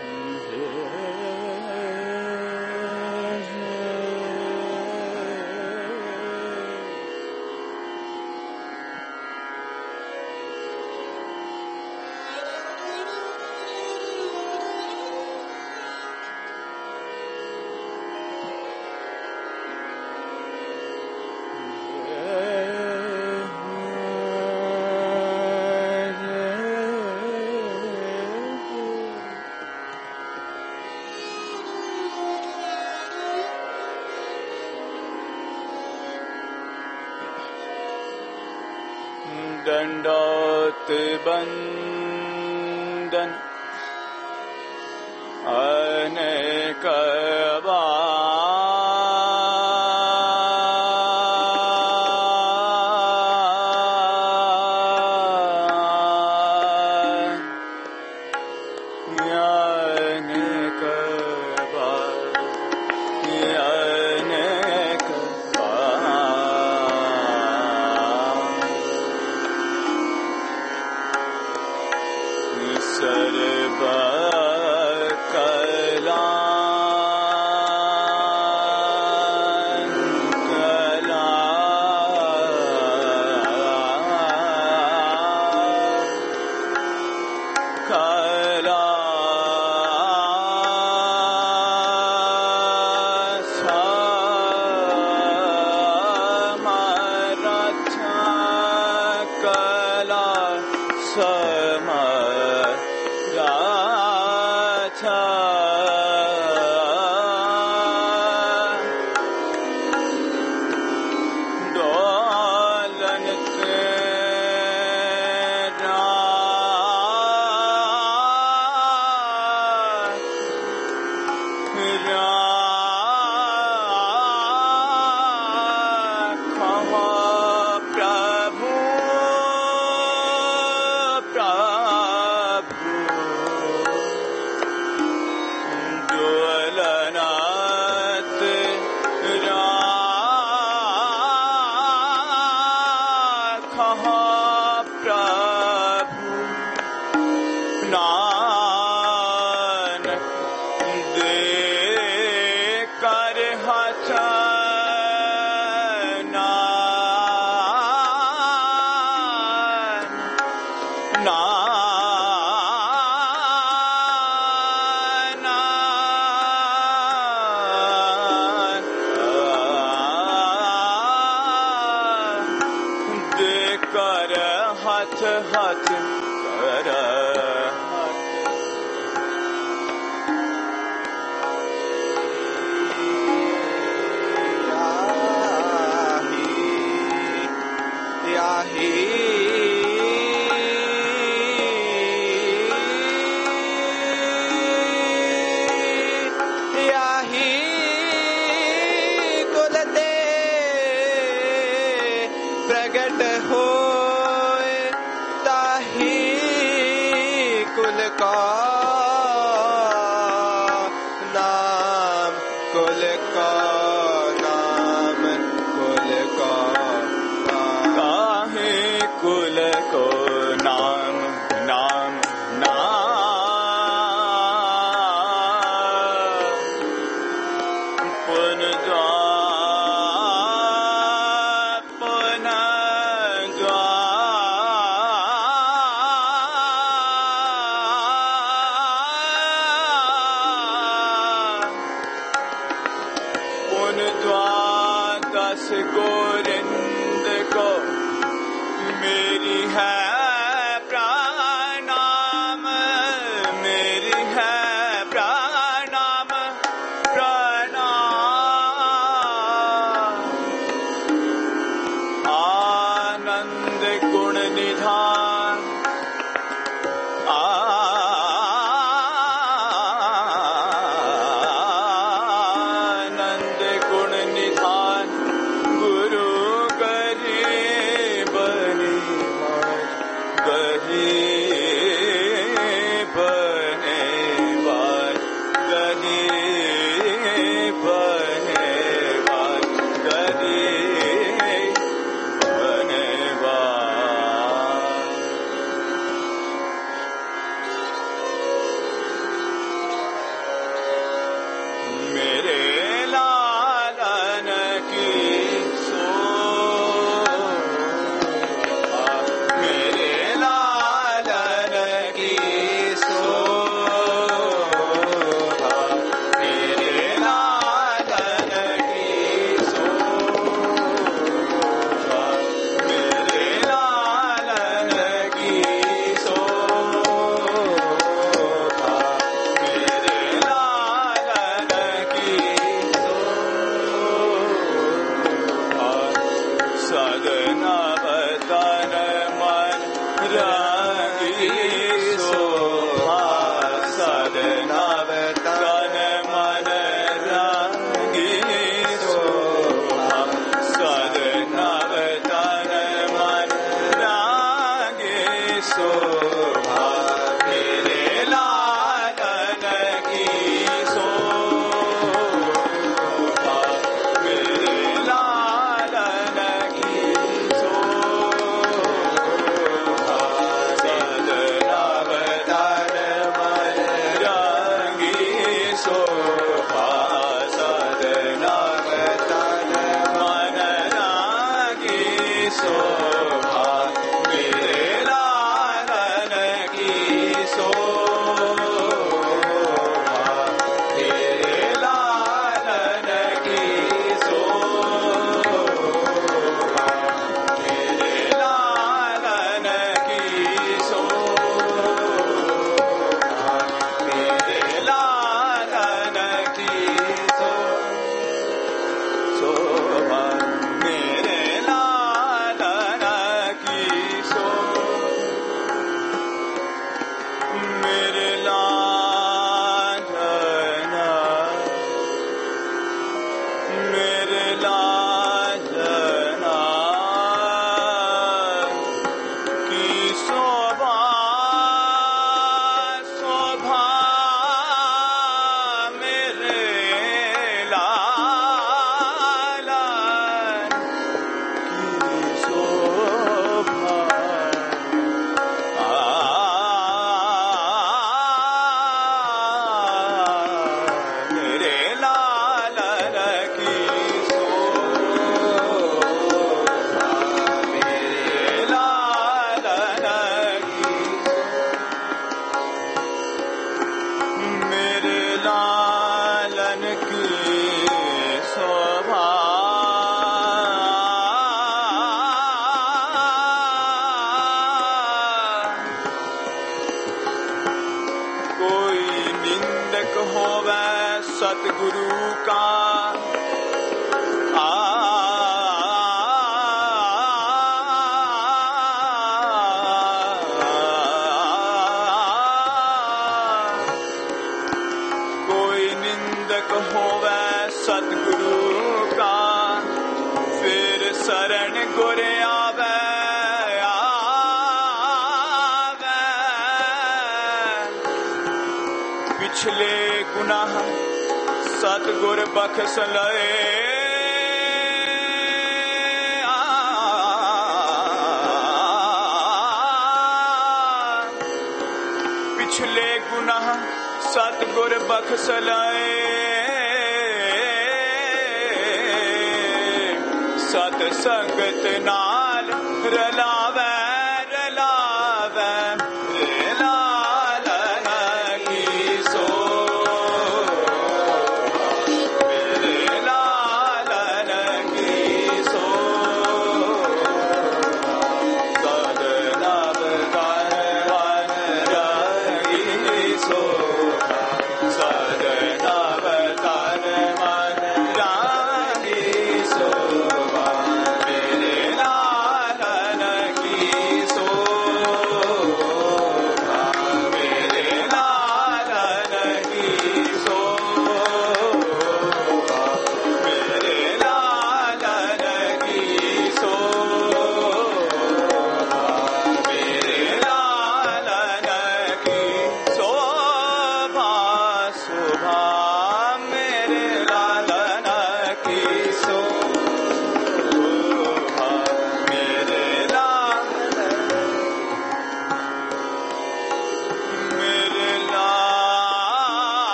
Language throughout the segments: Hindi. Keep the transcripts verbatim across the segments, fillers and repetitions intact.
दंडोत बंदन अनेक सतगुरु का आ कोई निंदक होवे सतगुरु का फिर शरण गुर आवे पिछले गुनाह सतगुर बख्श लए पिछले गुनाह सतगुर बख्श लए सत संगत नाल रलावे रलावे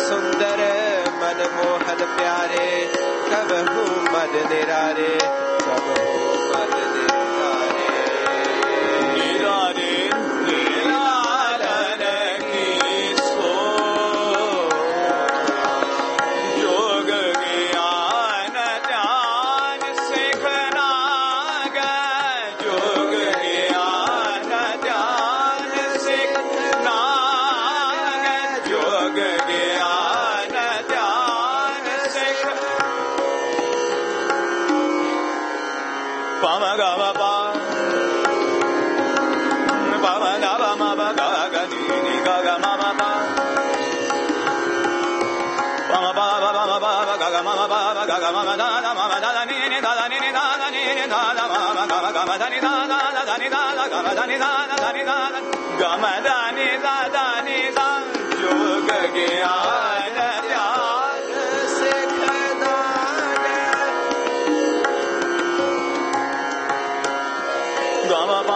सुंदर मनमोहन प्यारे कबहू मद निरारे कबहू मद निरारे निरारे लालन की सो योग ज्ञान ध्यान सिखना योग ज्ञान ध्यान सिखना योग ज्ञान ध्यान सिख पम ग पा पम ग म ग ग ग नि नि ग ग म म पा पम पा प म पा ग ग म म पा ग ग म म दा दा म म दा दा नि नि दा दा नि नि दा दा नि नि दा दा म म ग म ग म दा नि दा दा दा नि दा दा ग म दा नि दा दा दा नि दा दा ग म दा नि दा दा नि दा योग ज्ञान ध्यान सिखना ग म पा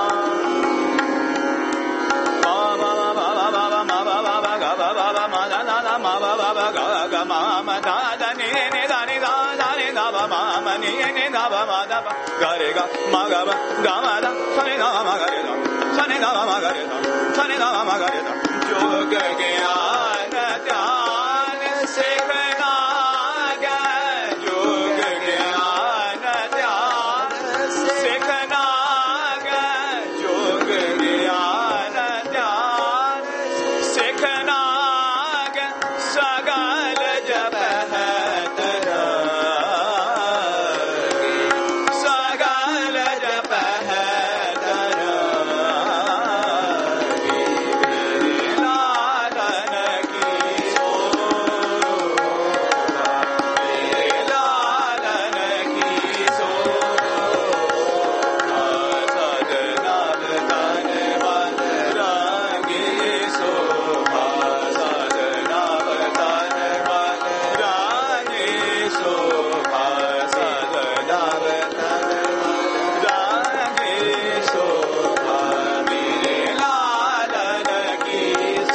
Gare ga ma ga ba ga ma da sa ni da ma ga re da sa ni da ma ga re da sa ni da ma ga re da योग ज्ञान ध्यान सिखना योग ज्ञान ध्यान सिखना योग ज्ञान ध्यान सिखना सगल जप है तेरा सगल जप है तेरा लालन की शोभा मेरे लालन की शोभा सदना तन मन रंगी शोभा सदना तन मन रंगी शोभा सदना तन मन रंगी शोभा मेरे लालन की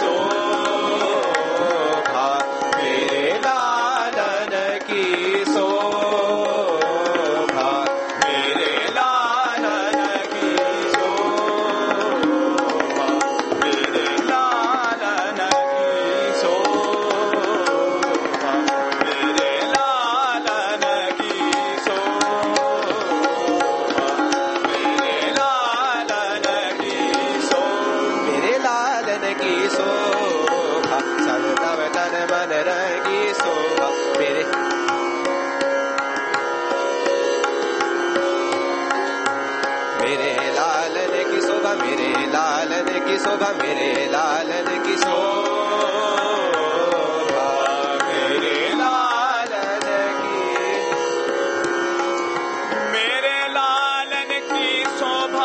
शोभा मेरे लालन की शोभा मेरे लालन की शोभा मेरे लालन की शोभा मेरे लालन की शोभा मेरे लालन की शोभा मेरे लालन की शोभा सदनव तन मन रंगी शोभा मेरे मेरे लालन की शोभा मेरे लालन की शोभा मेरे लालन की शोभा मेरे लालन की मेरे लालन की शोभा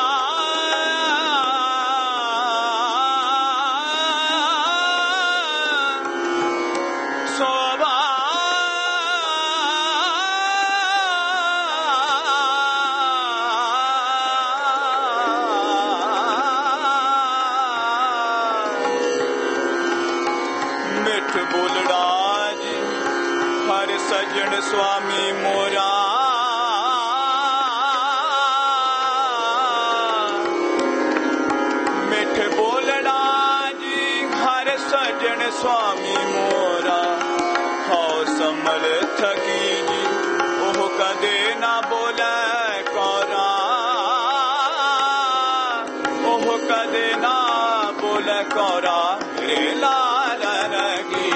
शोभा मिठ बोलड़ा जी हर सजन स्वामी मोरा मिठ बोलड़ा जी हर सजन स्वामी मोरा हाउ समल थकी जी ओह कदे ना बोले कौरा ओह कदे ना बोले कौरा मेरे लालन की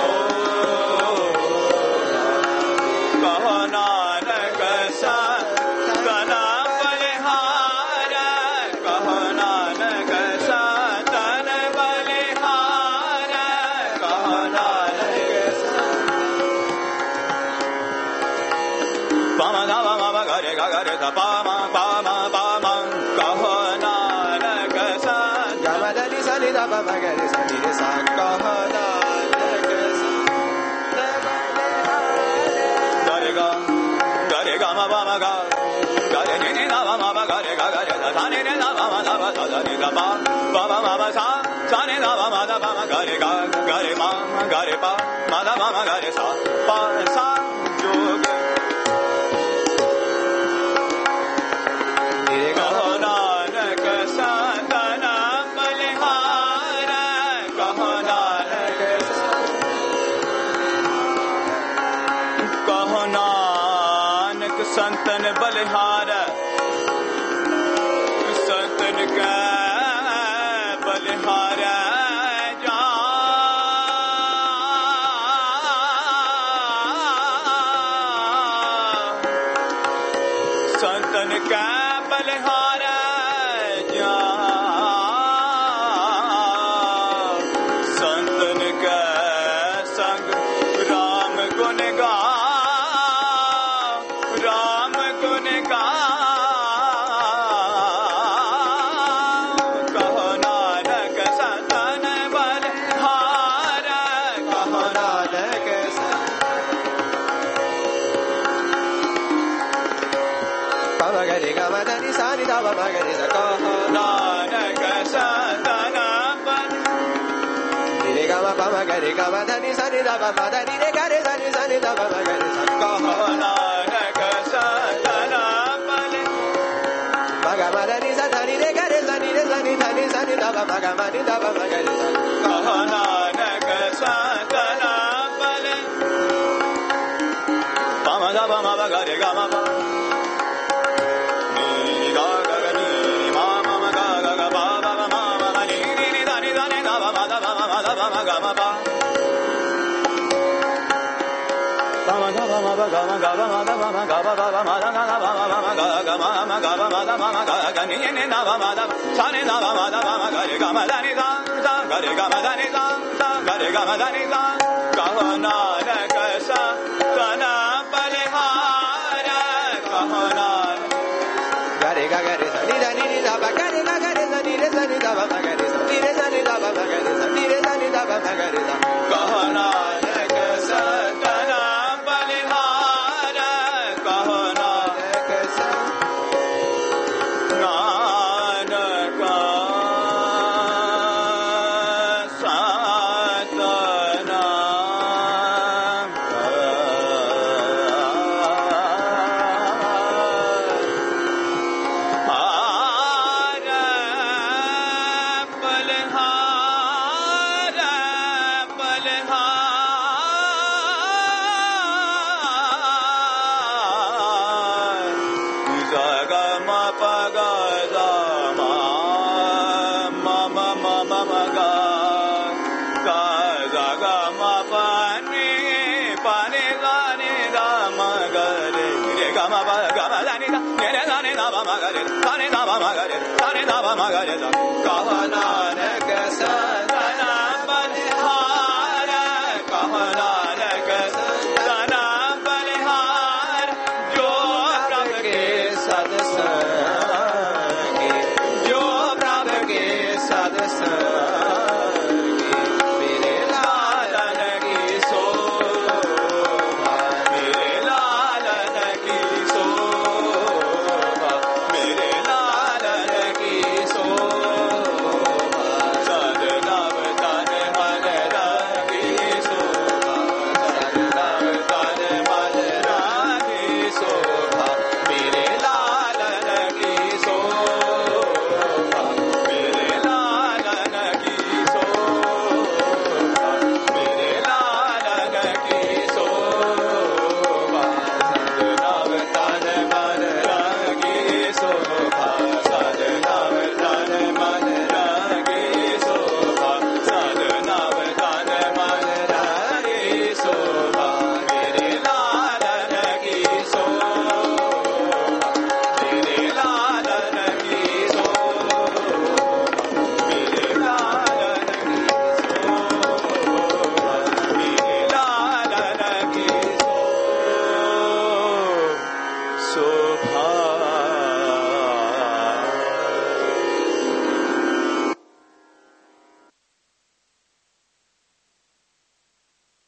शोभा कहो नानक सतन बलिहार कहो नानक सतन बलिहार कहो नानक पम गा म म ग रे ग ग रे ध प म प म प म कहो नानक सतन गमदनि सनि द प म ग रे सनि रे सा कह नानक ग रे ग ग रे ग म प म ग ग रे नि नि ध प ba ma ba ga re ga ga re da sa ni re da ba ma da ba da da ni da ba ba ba ma ba sa sa ni da ba ma da ba ma ga re ga ga re ma ga re pa ma da ba ma ga re sa pa sa jog ni re ga nanak santana balihara kaho nanak kaho nanak संतन बलिहार संतन का बलिहार जा संतन का बलिहार जा संतन का संग राम गुण गा राम गुण गा कहो नानक संतन बलिहार कहो Nanak Pamagari gamadani sani da pamagari sa kaho Nanak संतन बलिहार ni gama pamagari gamadani sani da pamadani re gare sani sani da pamagari sa kaho Nanak संतन बलिहार magamadani sa dhani re gare sani re sani dhani sani da pamagamani da pamagari sa कहो नानक संतन बलिहार पम ग पम ब ग रे ग म प नी ग ग ग नी म म म ग ग ग प प प म म म नी नी नी ध नि ध नि ध प म ध प म म ध प म ग म प पम ग प म प ग म ग प म ध प म ग प प प म ध ग ग प म म ग ग म म ग प म ध प म ग ग नि नि ध प म ध स नि ध प म ध प म ग रे ग म ध नि ध ध ग रे ग म ध नि ध ध ग रे ग म ध नि ध कहो नानक संतन बलिहार कहो Nanak gare ga gare sani dhani ni da pa gare ga gare sani re sani da pamagari sa ni re sani da pamagari sa ni re sani da pamagari sa कहो नानक संतन बलिहार कहो नानक नानक संतन हार बलिहार बलिहार ग म प ग ग म म म म म म ग ग ग ग म प नि प नि ग नि ग म ग रे रे ग म प ग म ध नि ध नि रे ध नि ध प म ग रे ध नि ध प म ग रे ध नि ध प म ग रे ध कहो नानक संतन